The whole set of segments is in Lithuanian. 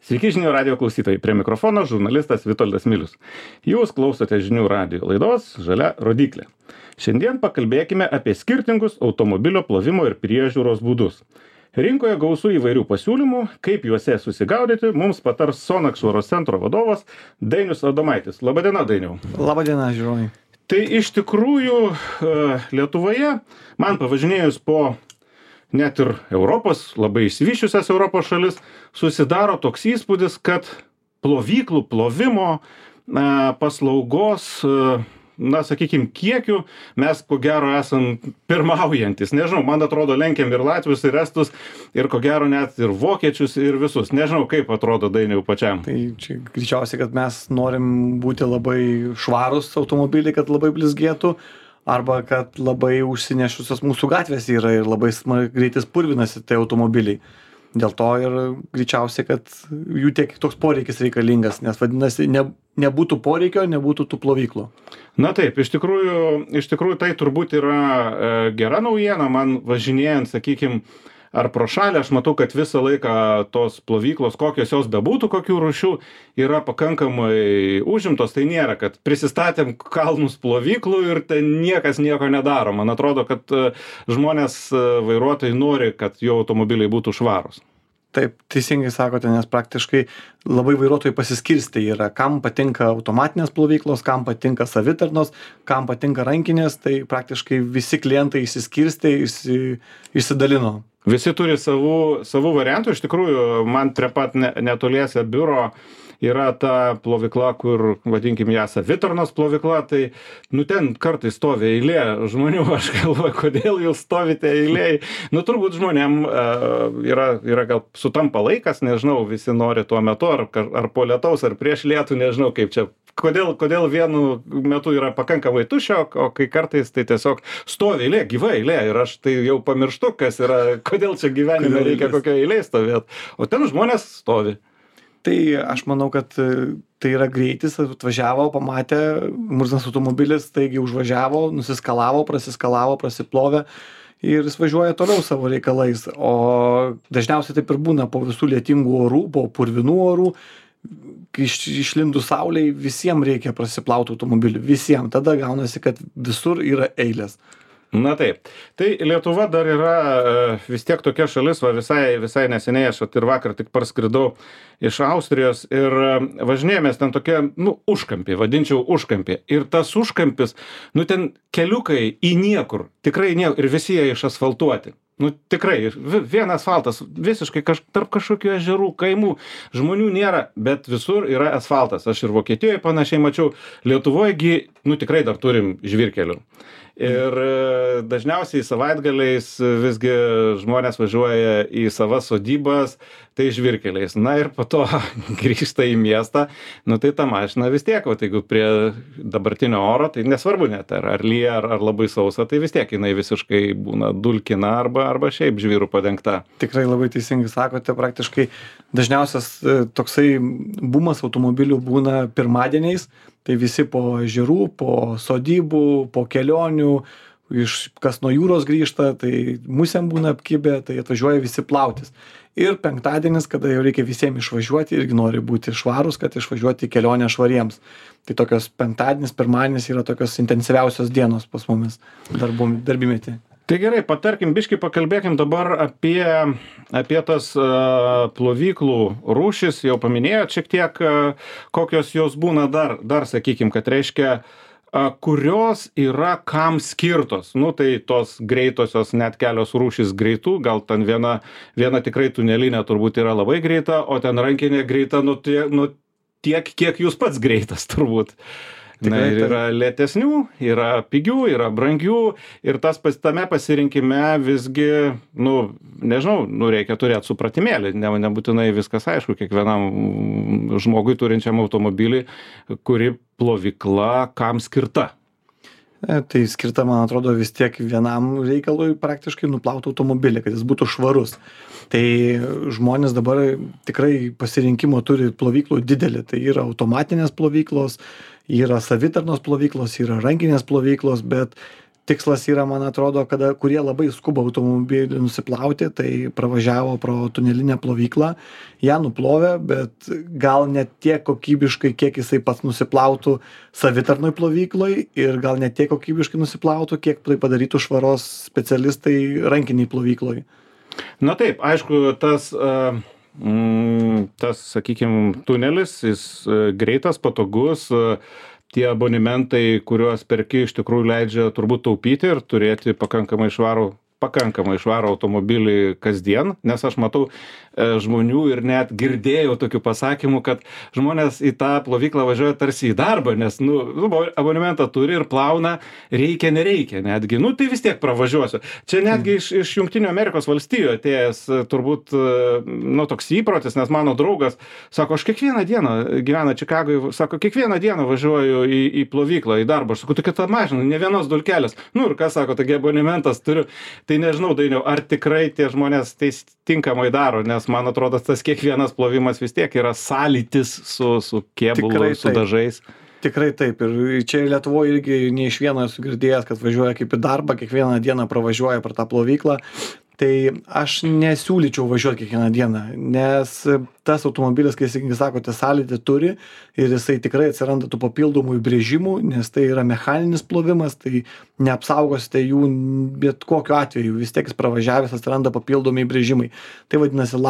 Sveiki žinių radio klausytojai, prie mikrofono žurnalistas Vitoldas Milius. Jūs klausote žinių radio laidos Žalia rodyklė. Šiandien pakalbėkime apie skirtingus automobilio plovimo ir priežiūros būdus. Rinkoje gausu įvairių pasiūlymų, kaip juose susigaudyti, mums patars Sonax švaros centro vadovas Dainius Adomaitis. Labadiena, Dainiau. Labadiena, žiūrovai. Tai iš tikrųjų Lietuvoje, man pavažinėjus po net ir Europos, labai išsivyščiusias Europos šalis, susidaro toks įspūdis, kad plovyklų, plovimo paslaugos, sakykime, kiekiu mes ko gero esam pirmaujantis. Nežinau, man atrodo, lenkiam ir latvius, ir estus, ir ko gero net ir vokiečius, ir visus. Nežinau, kaip atrodo Dainiau pačiam. Tai čia greičiausiai, kad mes norim būti labai švarus automobiliai, kad labai blizgėtų, arba kad labai užsinešusios mūsų gatvės yra ir labai greitis purvinasi tai automobiliai. Dėl to ir greičiausiai, kad jų tiek toks poreikis reikalingas, nes vadinasi, nebūtų poreikio, nebūtų tų plovyklų. Na taip, iš tikrųjų tai turbūt yra gera naujiena, man važinėjant, sakykime, ar pro šalį, aš matau, kad visą laiką tos plovyklos, kokios jos bebūtų, kokių rūšių, yra pakankamai užimtos. Tai nėra, kad prisistatėm kalnus plovyklų ir ten niekas nieko nedaro. Man atrodo, kad žmonės, vairuotojai nori, kad jų automobiliai būtų švarūs. Taip, teisingai sakote, nes praktiškai labai vairuotojai pasiskirstę yra, kam patinka automatinės plovyklos, kam patinka savitarnos, kam patinka rankinės, tai praktiškai visi klientai išsiskirstė, išsidalino. Visi turi savų variantų. Iš tikrųjų, man prie pat netoliese biuro yra ta plovykla, kur, vadinkim ją, savitarnos plovykla, tai, ten kartais stovi eilė žmonių, aš galvoju, kodėl jūs stovite eilėj. Turbūt žmonėm yra gal sutampa laikas, nežinau, visi nori tuo metu, ar po lietaus, ar prieš lietų, nežinau, kaip čia. Kodėl vienu metu yra pakankamai tuščio, o kai kartais tai tiesiog stovi eilė, gyva eilė, ir aš tai jau pamirštu, kas yra, kodėl čia gyvenime reikia kokio eilė stovėti, o ten žmonės stovi. Tai aš manau, kad tai yra greitis, atvažiavo, pamatė, murzinas automobilis, taigi užvažiavo, nusiskalavo, prasiplovė ir jis važiuoja toliau savo reikalais, o dažniausiai taip ir būna po visų lietingų orų, po purvinų orų, išlindus saulei, visiems reikia prasiplauti automobilį, visiems, tada gaunasi, kad visur yra eilės. Na taip, tai Lietuva dar yra vis tiek tokia šalis, visai neseniai, aš ir vakar tik parskridau iš Austrijos ir važinėjomės ten tokia, užkampį, vadinčiau užkampį. Ir tas užkampis, ten keliukai į niekur, tikrai niekur, ir visi jie išasfaltuoti. Tikrai, vien asfaltas, visiškai tarp kažkokių ežerų, kaimų, žmonių nėra, bet visur yra asfaltas. Aš ir Vokietijoje panašiai mačiau, Lietuvoje tikrai dar turim žvyrkelių. Ir dažniausiai savaitgaliais visgi žmonės važiuoja į savas sodybas, tai žvyrkeliais. Na ir po to grįžta į miestą, tai ta mašina vis tiek, jeigu prie dabartinio oro, tai nesvarbu net, ar lyja, ar labai sausa, tai vis tiek jinai visiškai būna dulkina arba šiaip žvyrų padengta. Tikrai labai teisingai sakote, praktiškai dažniausias toksai bumas automobilių būna pirmadieniais, tai visi po ežerų, po sodybų, po kelionių, kas nuo jūros grįžta, tai musėm būna apkibę, tai atvažiuoja visi plautis. Ir penktadienis, kada jau reikia visiems išvažiuoti, irgi nori būti švarus, kad išvažiuoti į kelionę švariems. Tai tokios penktadienis, pirmadienis yra tokios intensyviausios dienos pas mumis darbymetį. Tai gerai, patarkim, biškį pakalbėkim dabar apie tas plovyklų rūšis, jau paminėjot šiek tiek, kokios jos būna dar sakykim, kad reiškia, kurios yra kam skirtos. Tai tos greitosios, net kelios rūšys greitų, gal ten viena tikrai tunelinė turbūt yra labai greita, o ten rankinė greita, tiek, kiek jūs pats greitas turbūt. Ir yra lėtesnių, yra pigių, yra brangių, ir tame pasirinkime visgi, nežinau, reikia turėti supratimėlį, nebūtinai viskas aišku, kiekvienam žmogui turinčiam automobilį, kuri plovykla kam skirta. Tai skirta, man atrodo, vis tiek vienam reikalui praktiškai nuplauti automobilį, kad jis būtų švarus. Tai žmonės dabar tikrai pasirinkimo turi plovyklų didelį, tai yra automatinės plovyklos, yra savitarnos plovyklos, yra rankinės plovyklos, bet tikslas yra, man atrodo, kurie labai skuba automobilį nusiplauti, tai pravažiavo pro tunelinę plovyklą, ją nuplovė, bet gal net tiek kokybiškai, kiek jisai pats nusiplautų savitarnoj plovykloj ir gal net tiek kokybiškai nusiplautų, kiek tai padarytų švaros specialistai rankiniai plovykloj. Na taip, aišku, tas, sakykime, tunelis, jis greitas, patogus, tie abonementai, kuriuos perki, iš tikrųjų leidžia turbūt taupyti ir turėti pakankamai švarų automobilį kasdien, nes aš matau žmonių ir net girdėjau tokių pasakymų, kad žmonės į tą plovyklą važiuoja tarsi į darbą, nes abonementą turi ir plauna, reikia, nereikia netgi, tai vis tiek pravažiuosiu. Čia netgi iš Jungtinių Amerikos valstijų atėjęs turbūt toks įprotis, nes mano draugas sako, aš kiekvieną dieną gyvena Čikagoje, sako, kiekvieną dieną važiuoju į plovyklą, į darbą, aš sakau, tokia ta mašina, ne vienos dulkelės, ir ką sako, taigi abonementas turiu. Tai nežinau, Dainiau, ar tikrai tie žmonės tai tinkamai daro, nes man atrodo, tas kiekvienas plovimas vis tiek yra sąlytis su kėbulu, su dažais. Tikrai taip. Ir čia Lietuvoje irgi ne iš vieno esu girdėjęs, kad važiuoja kaip į darbą, kiekvieną dieną pravažiuoja per tą plovyklą. Tai aš nesiūlyčiau važiuoti kiekvieną dieną, nes tas automobilis, kai sakote, sąlytį turi ir jisai tikrai atsiranda tų papildomų įbrėžimų, nes tai yra mechaninis plovimas, tai neapsaugosite jų bet kokiu atveju, vis tiek jis pravažiavęs atsiranda papildomi įbrėžimai. Tai vadinasi,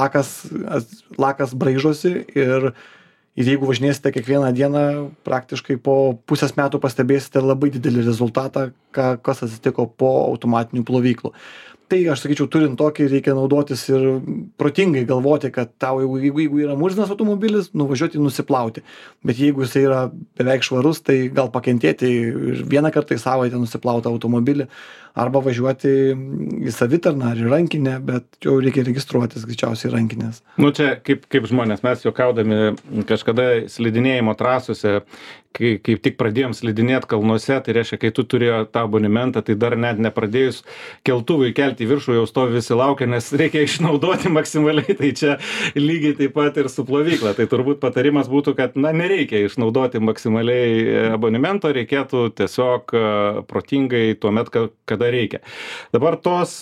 lakas braižosi ir jeigu važinėsite kiekvieną dieną, praktiškai po pusės metų pastebėsite labai didelį rezultatą, kas atsitiko po automatinių plovyklų. Tai aš sakyčiau, turint tokį, reikia naudotis ir protingai galvoti, kad tau, jeigu yra murzinas automobilis, nuvažiuoti nusiplauti. Bet jeigu jisai yra beveik švarus, tai gal pakentėti ir vieną kartą į savaitę nusiplautą automobilį, arba važiuoti į savitarną ar į rankinę, bet jau reikia registruotis greičiausiai rankinės. Čia kaip žmonės, mes juokaudami kažkada slidinėjimo trasose, kaip tik pradėjom slidinėti kalnuose, tai reiškia, kai tu turėjo tą abonementą, tai dar net nepradėjus keltuvui kelti į viršų, jau stovi visi laukia, nes reikia išnaudoti maksimaliai, tai čia lygiai taip pat ir su plovykla. Tai turbūt patarimas būtų, kad nereikia išnaudoti maksimaliai abonemento, reikėtų tiesiog protingai tuomet, kada reikia. Dabar tos,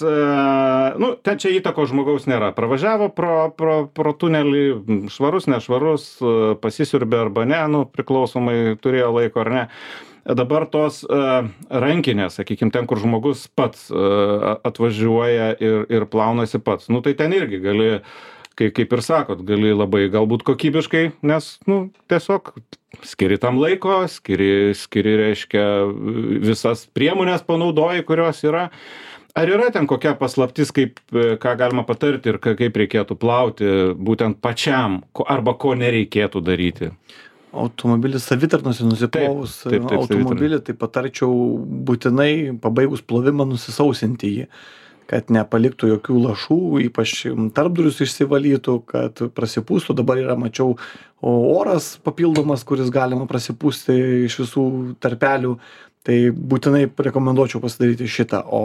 ten čia įtakos žmogaus nėra. Pravažiavo pro tunelį, švarus, nešvarus, pasisiurbė arba ne, priklausomai turėjo laiko ar ne. Dabar tos rankinės, sakykime, ten, kur žmogus pats atvažiuoja ir plaunasi pats. Tai ten irgi gali, kaip ir sakot, gali labai galbūt kokybiškai, nes, tiesiog skiri tam laiko, skiri, reiškia, visas priemonės panaudoji, kurios yra. Ar yra ten kokia paslaptis, ką galima patarti ir kaip reikėtų plauti būtent pačiam, arba ko nereikėtų daryti? Automobilis savitarnose nusiplovus automobilį, tai patarčiau būtinai pabaigus plovimą nusisausinti jį, kad nepaliktų jokių lašų, ypač tarpdurius išsivalytų, kad prasipūstų. Dabar yra, mačiau, oras papildomas, kuris galima prasipūsti iš visų tarpelių, tai būtinai rekomenduočiau pasidaryti šitą, o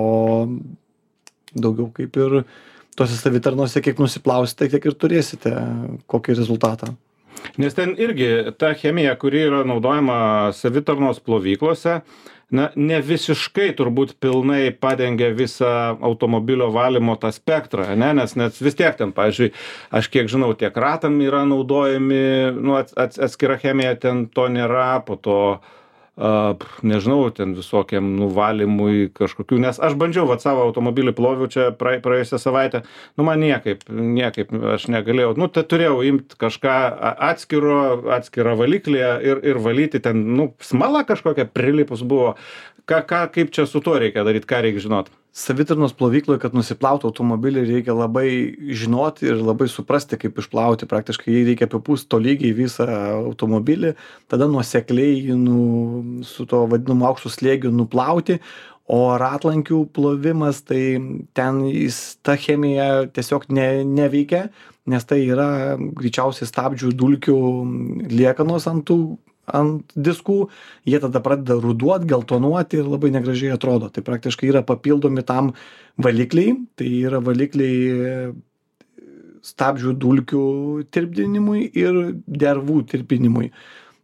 daugiau kaip ir tose savitarnose, kiek nusiplausite, tiek ir turėsite kokį rezultatą. Nes ten irgi ta chemija, kuri yra naudojama savitarnos plovyklose, ne visiškai turbūt pilnai padengia visą automobilio valymo tą spektrą, nes vis tiek ten, pavyzdžiui, aš kiek žinau, tiek ratam yra naudojami, atskira chemija, ten to nėra, po to nežinau, ten visokiam nuvalymui kažkokių, nes aš bandžiau savo automobilį ploviau čia praėjusią savaitę, man niekaip aš negalėjau, turėjau imti kažką atskirą valiklį ir valyti, ten, smala kažkokia prilipus buvo, kaip čia su tuo reikia daryti, ką reikia žinoti? Savitarnos plovykloje, kad nusiplautų automobilį, reikia labai žinoti ir labai suprasti, kaip išplauti. Praktiškai jį reikia apipūsti tolygiai visą automobilį, tada nuosekliai su to vadinamu aukštu slėgiu nuplauti, o ratlankių plovimas, tai ten ta chemija tiesiog neveikia, nes tai yra greičiausiai stabdžių dulkių liekanos ant diskų, jie tada pradeda ruduot, geltonuoti ir labai negražiai atrodo. Tai praktiškai yra papildomi tam valikliai, tai yra valikliai stabdžių dulkių tirpdinimui ir dervų tirpinimui.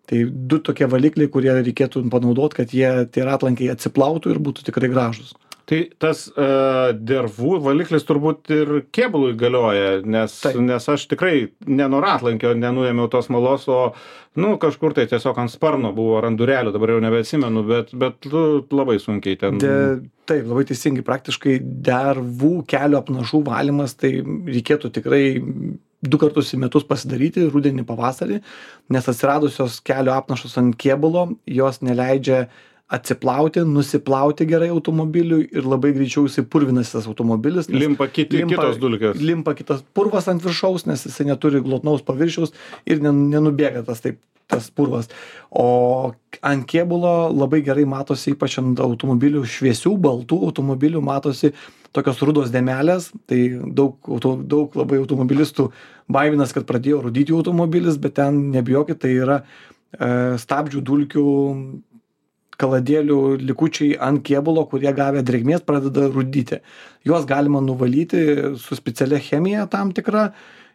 Tai 2 tokie valikliai, kurie reikėtų panaudoti, kad tie ratlankiai atsiplautų ir būtų tikrai gražus. Tai tas dervų valiklis turbūt ir kėbului galioja, nes aš tikrai ne nuo ratlankio nenuėmiau tos malos, o kažkur tai tiesiog ant sparno buvo, ar ant durelių, dabar jau nebeatsimenu, bet labai sunkiai ten. Taip, labai teisingai, praktiškai dervų kelio apnašų valymas, tai reikėtų tikrai 2 kartus į metus pasidaryti, rudenį, pavasarį, nes atsiradusios kelio apnašos ant kėbulo, jos neleidžia atsiplauti, nusiplauti gerai automobiliui ir labai greičiau jisai purvinasi tas automobilis. Limpa kitos dulkės. Limpa kitas purvas ant viršaus, nes jisai neturi glotnaus paviršiaus ir nenubėga tas purvas. O ant kėbulo labai gerai matosi, ypač ant automobilių šviesių, baltų automobilių matosi tokios rudos dėmelės. Tai daug labai automobilistų baiminas, kad pradėjo rudyti automobilis, bet ten nebijokit, tai yra stabdžių dulkių kaladėlių likučiai ant kėbulo, kurie gavę drėgmės pradeda rudyti. Juos galima nuvalyti su specialia chemija tam tikra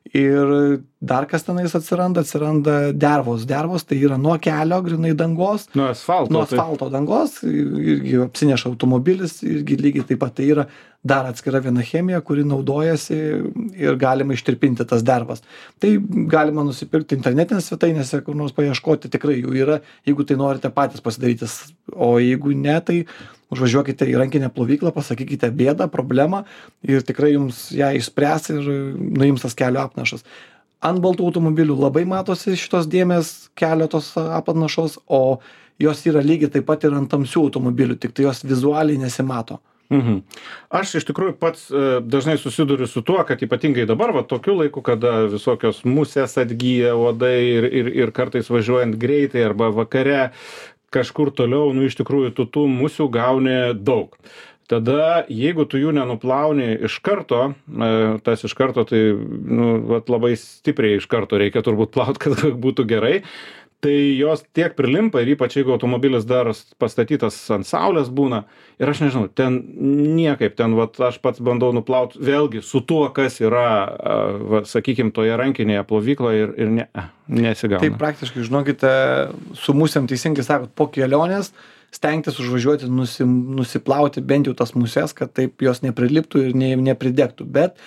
ir dar kas tenais atsiranda dervos. Dervos tai yra nuo kelio, grynai dangos. Nuo asfalto dangos, irgi apsineša automobilis, irgi lygiai taip pat tai yra dar atskira viena chemija, kuri naudojasi ir galima ištirpinti tas dervas. Tai galima nusipirkti internetinės svetainėse, kur nors paieškoti, tikrai jų yra, jeigu tai norite patys pasidaryti, o jeigu ne, tai užvažiuokite į rankinę plovyklą, pasakykite bėdą, problemą ir tikrai jums ją išspręs ir nuims tas kelio apnašas. Ant baltų automobilių labai matosi šitos dėmės kelio tos apnašos, o jos yra lygiai taip pat ir ant tamsių automobilių, tik tai jos vizualiai nesimato. Aš iš tikrųjų pats dažnai susiduriu su tuo, kad ypatingai dabar, tokiu laiku, kada visokios musės atgyja uodai ir kartais važiuojant greitai arba vakare kažkur toliau, iš tikrųjų tu tų musių gauni daug. Tada, jeigu tu jų nenuplauni iš karto, tas iš karto tai labai stipriai iš karto reikia turbūt plauti, kad būtų gerai, tai jos tiek prilimpa ir ypač jeigu automobilis dar pastatytas ant saulės būna ir aš nežinau, ten niekaip, aš pats bandau nuplauti vėlgi su tuo, kas yra, sakykime, toje rankinėje plovykloje ir nesigauna. Tai praktiškai, žinokite, su musėm teisingai sakot, po kelionės stengtis užvažiuoti, nusiplauti bent jau tas muses, kad taip jos nepriliptų ir nepridegtų, bet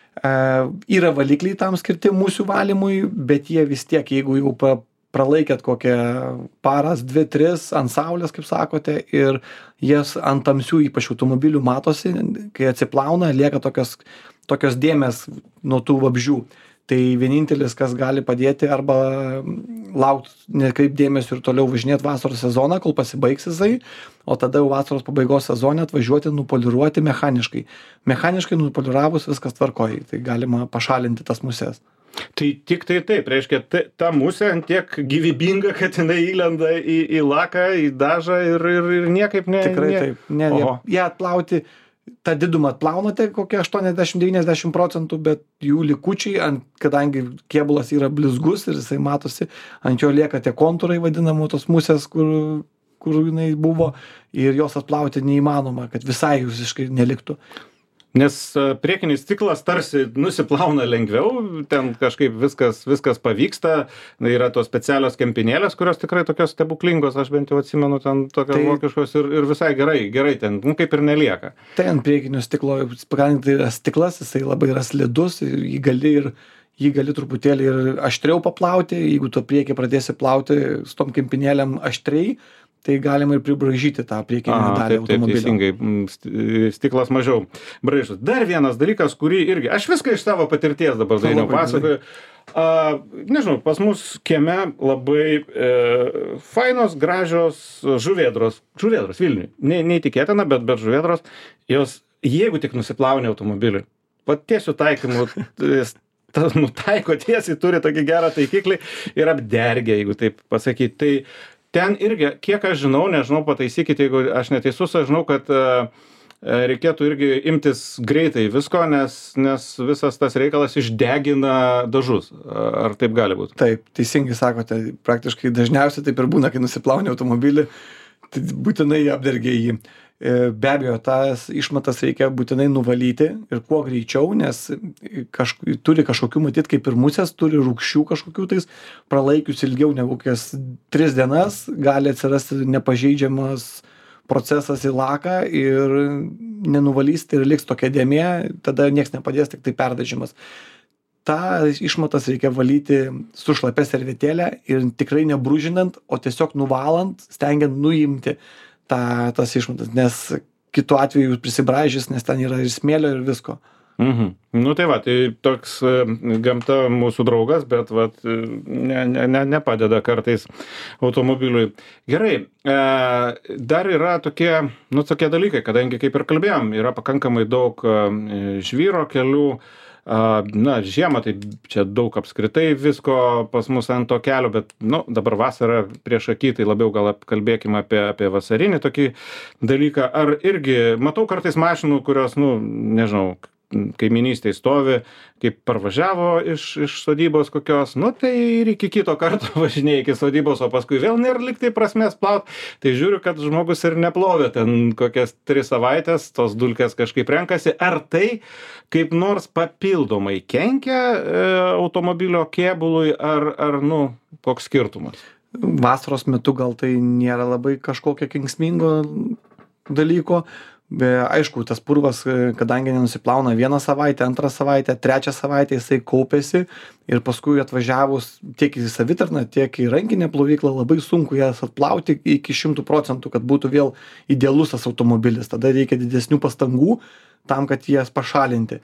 yra valikliai tam skirti musių valymui, bet jie vis tiek, jeigu jau pralaikėt kokią paras, 2-3 ant saulės, kaip sakote, ir jas ant tamsių, ypač automobilių matosi, kai atsiplauna, lieka tokios dėmės nuo tų vabzdžių. Tai vienintelis, kas gali padėti, arba laukti, nekreip dėmesio ir toliau važinėti vasaros sezoną, kol pasibaigs jisai, o tada jau vasaros pabaigos sezone atvažiuoti, nupoliruoti mechaniškai. Mechaniškai nupoliravus viskas tvarkoja, tai galima pašalinti tas muses. Tai tik tai taip, reiškia, ta musė ant tiek gyvybinga, kad jinai įlenda į laką, į dažą ir niekaip Tikrai taip. Ją atplauti, tą didumą atplaunate kokie 80-90%, bet jų likučiai, kadangi kėbulas yra blizgus ir jisai matosi, ant jo lieka tie kontūrai vadinamų tos musės, kur jinai buvo, ir jos atplauti neįmanoma, kad visai visiškai neliktų. Nes priekinis stiklas tarsi nusiplauna lengviau, ten kažkaip viskas pavyksta, yra tos specialios kempinėlės, kurios tikrai tokios stebuklingos, aš bent jau atsimenu, ten tokios vokiškos ir visai gerai ten, kaip ir nelieka. Tai ant priekinio stiklo, pagrindinai tai yra stiklas, jisai labai yra slidus ir jį gali truputėlį ir aštriau paplauti, jeigu tu priekį pradėsi plauti su tom kempinėlėm aštriai, tai galima ir pribraižyti tą priekinę dalį automobilio. Teisingai, stiklas mažiau braižas. Dar vienas dalykas, kurį irgi, aš viską iš savo patirties dabar Dainiau pasakoju. Nežinau, pas mus kieme labai fainos, gražios žuvėdros Vilniui. Neįtikėtina, bet žuvėdros, jos, jeigu tik nusiplauni automobilį, tiesiu taikymu, nutaiko tiesiai, turi tokį gerą taikiklį ir apdergia, jeigu taip pasakyti. Tai ten irgi, kiek aš žinau, nežinau, pataisykite, jeigu aš neteisus, aš žinau, kad reikėtų irgi imtis greitai visko, nes visas tas reikalas išdegina dažus. Ar taip gali būti? Taip, teisingai sakote, praktiškai dažniausiai taip ir būna, kai nusiplauni automobilį, tai būtinai apdergia jį. Be abejo, tas išmatas reikia būtinai nuvalyti ir kuo greičiau, nes turi kažkokių, matyt, kaip ir musės, turi rūgščių kažkokių tais, pralaikius ilgiau negu kokias 3 dienas, gali atsirasti nepažeidžiamas procesas į laką ir nenuvalysi ir liks tokia dėmė, tada nieks nepadės, tik tai perdažimas. Ta išmatas reikia valyti su šlapia servetėle ir tikrai nebrūžinant, o tiesiog nuvalant, stengiant nuimti tas išmatas, nes kitu atveju prisibraižys, nes ten yra ir smėlio ir visko. Nu tai va, tai toks gamta mūsų draugas, bet vat, nepadeda kartais automobiliui. Gerai, dar yra tokie dalykai, kadangi kaip ir kalbėjom, yra pakankamai daug žvyro kelių, žiemą tai čia daug apskritai visko pas mus ant to kelio, bet dabar vasara prieš akį, tai labiau gal kalbėkime apie vasarinį tokį dalyką. Ar irgi matau kartais mašinų, kurios, nežinau, kaiminystėj stovi, kaip parvažiavo iš sodybos kokios, tai ir iki kito karto važinėja iki sodybos, o paskui vėl nėra liktai prasmės plaut. Tai žiūriu, kad žmogus ir neplovė ten kokias 3 savaitės, tos dulkės kažkaip renkasi. Ar tai kaip nors papildomai kenkia automobilio kėbului, ar koks skirtumas? Vasaros metu gal tai nėra labai kažkokio kenksmingo dalyko. Aišku, tas purvas, kadangi nenusiplauna 1 savaitę, 2 savaitę, 3 savaitę, jisai kaupėsi ir paskui atvažiavus tiek į savitarną, tiek į rankinę plovyklą labai sunku jas atplauti iki 100%, kad būtų vėl idealus tas automobilis. Tada reikia didesnių pastangų tam, kad jas pašalinti.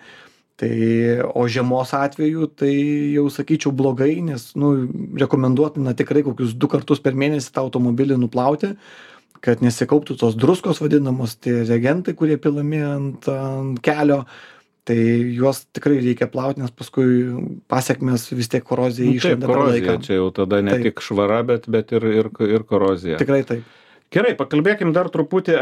O žiemos atveju tai jau sakyčiau blogai, nes rekomenduotina tikrai kokius 2 kartus per mėnesį tą automobilį nuplauti, kad nesikauptų tos druskos vadinamos, tie reagentai, kurie pilami ant kelio, tai juos tikrai reikia plauti, nes paskui pasiekmes vis tiek korozija išlenda per laiką. Korozija, čia jau tada ne tik švara, bet ir korozija. Tikrai taip. Gerai, pakalbėkim dar truputį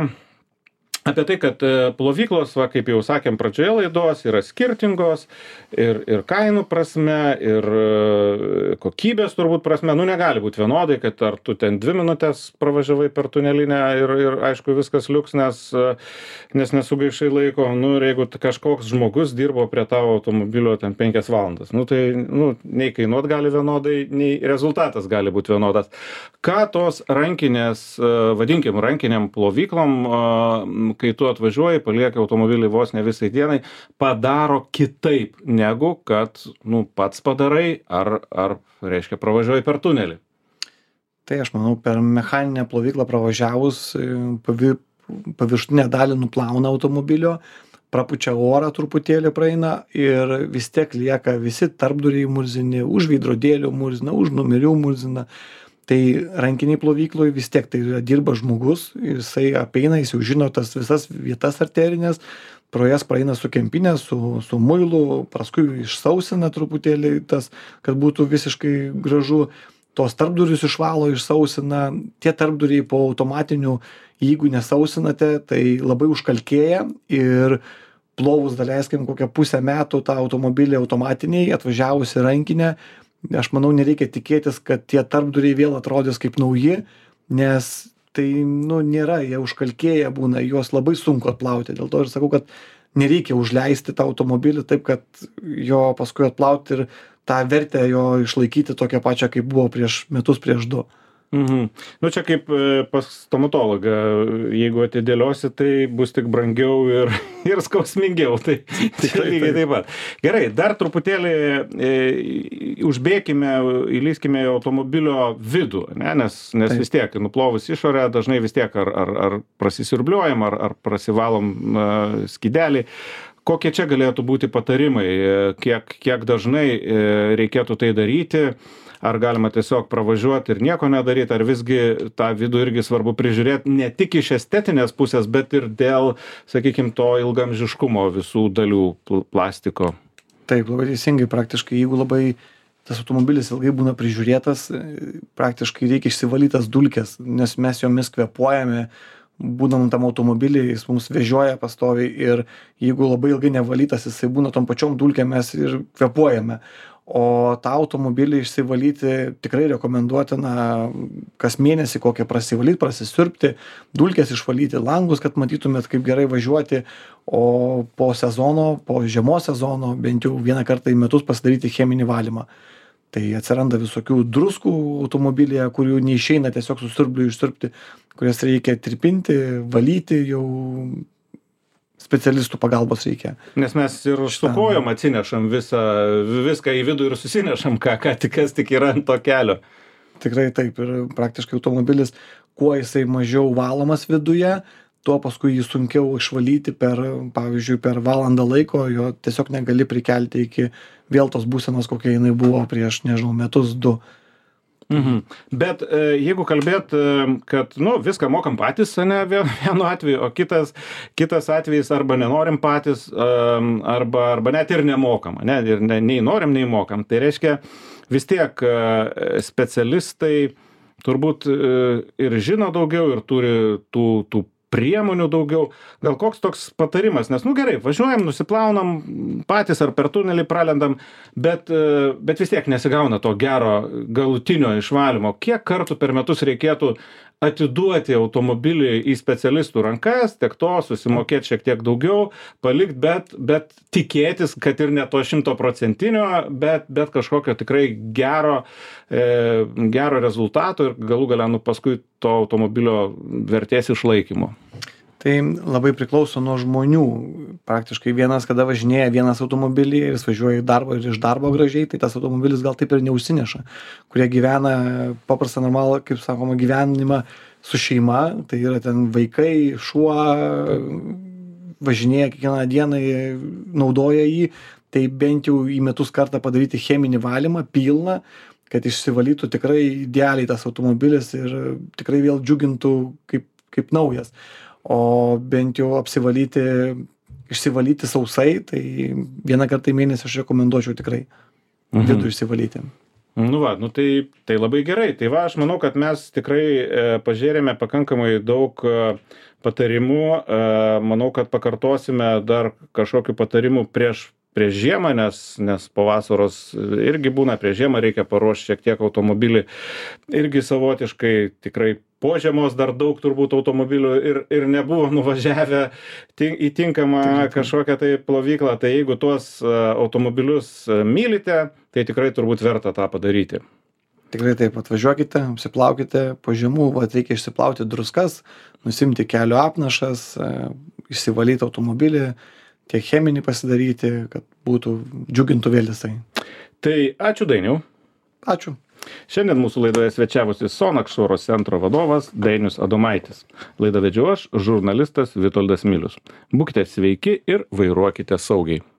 apie tai, kad plovyklos, kaip jau sakėm pradžioje laidos, yra skirtingos ir kainų prasme, ir kokybės turbūt prasme, negali būti vienodai, kad ar tu ten 2 minutės pravažiavai per tunelinę ir aišku viskas liuks, nes nesugaišai laiko, ir jeigu kažkoks žmogus dirbo prie tavo automobilio ten 5 valandas, tai nei kainuot gali vienodai, nei rezultatas gali būti vienodas. Ką tos rankinės, vadinkim rankiniam plovyklom, kai tu atvažiuoji, palieki automobilį vos ne visai dienai, padaro kitaip, negu kad pats padarai, ar reiškia pravažiuoji per tunelį? Tai aš manau, per mechaninę plovyklą pravažiavus, paviršutinę dalį nuplauna automobilio, prapučia orą truputėlį praeina ir vis tiek lieka visi tarpduriai murzini, už veidrodėlių murzina, už numerių murzina. Tai rankiniai plovykloj vis tiek tai dirba žmogus, jisai apeina, jis jau žino tas visas vietas arterinės, pro jas praeina su kempinė, su muilu, paskui išsausina truputėlį tas, kad būtų visiškai gražu, tos tarpdurius išvalo, išsausina, tie tarpduriai po automatinių, jeigu nesausinate, tai labai užkalkėja ir plovus daleiskim kokią 0,5 metų tą automobilį automatiniai, atvažiavus į rankinę, aš manau, nereikia tikėtis, kad tie tarpduriai vėl atrodys kaip nauji, nes tai, nėra, jie užkalkėję būna, juos labai sunku atplauti. Dėl to ir sakau, kad nereikia užleisti tą automobilį taip, kad jo paskui atplauti ir tą vertę jo išlaikyti tokią pačią, kaip buvo prieš metus, prieš 2. Čia kaip pas stomatologą, jeigu atidėliosi, tai bus tik brangiau ir skausmingiau, tai lygiai taip pat. Gerai, dar truputėlį užbėkime, įlyskime į automobilio vidų, nes vis tiek nuplovus išorę, dažnai vis tiek ar prasisiurbliuojam, ar prasivalom skydelį. Kokie čia galėtų būti patarimai, kiek dažnai reikėtų tai daryti? Ar galima tiesiog pravažiuoti ir nieko nedaryti, ar visgi tą vidų irgi svarbu prižiūrėti ne tik iš estetinės pusės, bet ir dėl, sakykime, to ilgamžiškumo visų dalių plastiko? Taip, labai teisingai, praktiškai, jeigu labai tas automobilis ilgai būna prižiūrėtas, praktiškai reikia išsivalyti tas dulkes, nes mes jomis kvėpuojame būnam tam automobily, jis mums vežioja pastoviai ir jeigu labai ilgai nevalytas, jisai būna tom pačiom dulkėm mes ir kvėpuojame. O tą automobilį išsivalyti tikrai rekomenduotina kas mėnesį kokią prasivalyt, prasisiurbti, dulkes išvalyti, langus, kad matytumėt, kaip gerai važiuoti, o po sezono, po žiemos sezono bent jau vieną kartą į metus pasidaryti cheminį valymą. Tai atsiranda visokių druskų automobilyje, kurių neišeina tiesiog su siurbliu išsiurbti, kurias reikia tirpinti, valyti, jau specialistų pagalbos reikia. Nes mes ir su kojom atsinešam viską į vidų ir susinešam, kas tik yra ant to kelio. Tikrai taip, ir praktiškai automobilis, kuo jisai mažiau valomas viduje, tuo paskui jį sunkiau išvalyti pavyzdžiui, per valandą laiko, jo tiesiog negali prikelti iki vėl tos būsenos, kokia jinai buvo prieš, nežinau, metus, 2. Bet jeigu kalbėt, kad viską mokam patys, ne vienu atveju, o kitas atvejis arba nenorim patys, arba net ir nemokam, ne, ir nei norim, nei mokam. Tai reiškia, vis tiek specialistai turbūt ir žino daugiau ir turi tų priemonių daugiau. Gal koks toks patarimas, nes gerai, važiuojam, nusiplaunam patys ar per tunelį pralendam, bet vis tiek nesigauna to gero galutinio išvalymo. Kiek kartų per metus reikėtų atiduoti automobilį į specialistų rankas, tiek to susimokėti šiek tiek daugiau, palikti, bet tikėtis, kad ir ne to 100%, bet kažkokio tikrai gero rezultato ir galų gale paskui to automobilio vertės išlaikymo. Tai labai priklauso nuo žmonių. Praktiškai vienas, kada važinėja vienas automobilį ir jis važiuoja į darbą ir iš darbo gražiai, tai tas automobilis gal taip ir neužsineša. Kurie gyvena paprastą normalų, kaip sakoma, gyvenimą su šeima, tai yra ten vaikai, šuo, važinėja kiekvieną dieną, naudoja jį, tai bent jau į metus kartą padaryti cheminį valymą pilną, kad išsivalytų tikrai idealiai tas automobilis ir tikrai vėl džiugintų kaip naujas. O bent jau išsivalyti sausai, tai vieną kartą į mėnesį aš rekomenduočiau tikrai vidų išsivalyti. Tai labai gerai. Tai aš manau, kad mes tikrai pažiūrėjome pakankamai daug patarimų. Manau, kad pakartosime dar kažkokių patarimų prieš žiemą, nes po vasaros irgi būna, prieš žiemą reikia paruošti šiek tiek automobilį. Irgi savotiškai tikrai po žiemos dar daug turbūt automobilių ir nebuvo nuvažiavę į tinkamą kažkokią tai plovyklą. Tai jeigu tuos automobilius mylite, tai tikrai turbūt verta tą padaryti. Tikrai taip, atvažiuokite, apsiplaukite, po žiemų reikia išsiplauti druskas, nusimti kelio apnašas, išsivalyti automobilį, tiek cheminį pasidaryti, kad džiugintų vėl jisai. Tai ačiū, Dainiau. Ačiū. Šiandien mūsų laidoje svečiavosi Sonax oro centro vadovas Dainius Adomaitis. Laidą vedžiau aš, žurnalistas Vitoldas Milius. Būkite sveiki ir vairuokite saugiai.